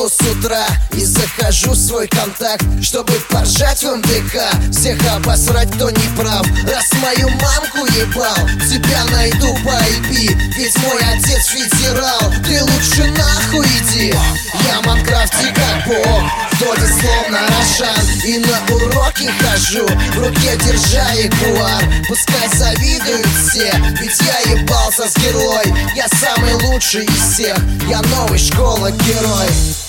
Встаю с утра и захожу в свой контакт, чтобы поржать в МДК, всех обосрать, кто не прав. Раз мою мамку ебал, тебя найду по IP, ведь мой отец федерал. Ты лучше нахуй иди. Я в Майнкрафте как бог, в доте словно Рошан, и на уроки хожу, в руке держа ягуар. Пускай завидуют все, ведь я ебался с герой. Я самый лучший из всех, я новой школы герой.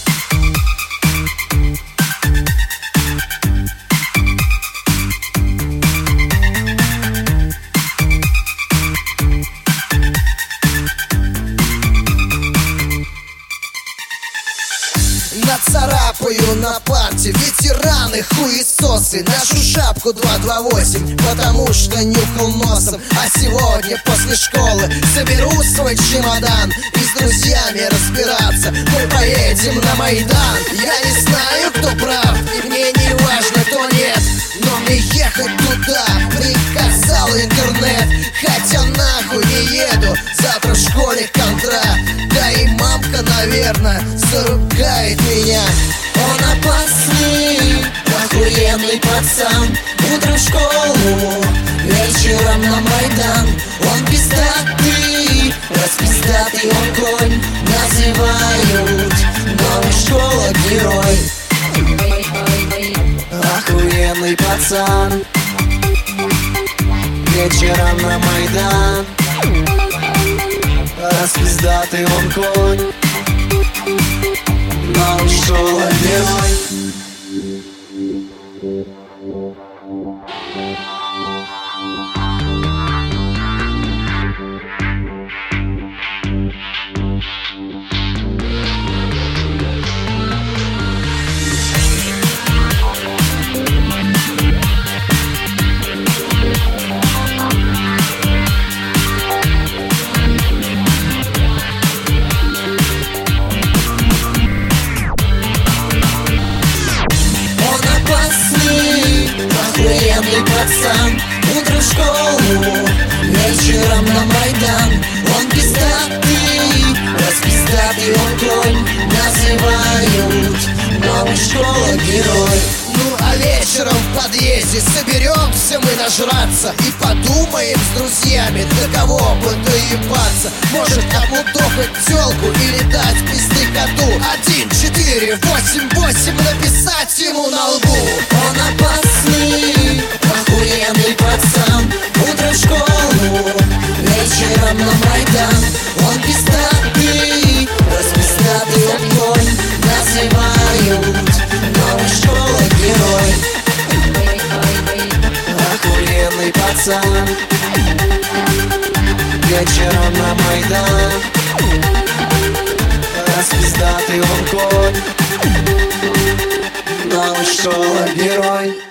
Нацарапаю на парте ветераны хуесосы, нашу шапку 228, потому что нюхал носом. А сегодня после школы соберу свой чемодан и с друзьями разбираться. Мы поедем на Майдан. Я не знаю, кто прав, и мне не важно, кто нет, но мне ехать туда приказал интернет. Хотя нахуй не еду, завтра в школе контракт. Да и мамка, наверное, заругает меня. Он опасный, охуенный пацан. Утром в школу, вечером на Майдан. Он пиздатый, распиздатый он конь. Называют новой школы герой. Охуенный пацан, вечером на Майдан. Распиздатый он конь, но ушел герой. Охуенный пацан, утром в школу, вечером на Майдан. Он пиздатый, распиздатый он конь. Называют новой школы герой. Ну а вечером в подъезде соберемся мы нажраться и подумаем с друзьями, до кого бы доебаться. Может обмудохать тёлку или дать пизды коту. 1, 4, 8, 8 написать ему на лбу. Он опасный, охуенный пацан. Утром в школу, вечером на Майдан. Он пиздатый, распиздатый он конь. Называют новой школы герой. Охуенный пацан, вечером на Майдан. Распиздатый он конь, новой школы герой.